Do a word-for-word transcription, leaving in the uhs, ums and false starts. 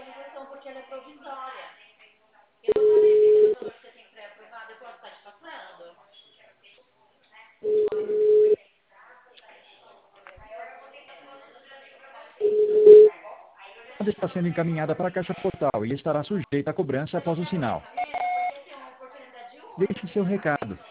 autorização porque ela é provisória. Eu não falei que pelo valor que você tem pré-aprovado, eu posso estar te passando? Está sendo encaminhada para a caixa postal e estará sujeita a cobrança após o sinal. Tá vendo? Porque assim, é uma oportunidade única. Deixe seu recado.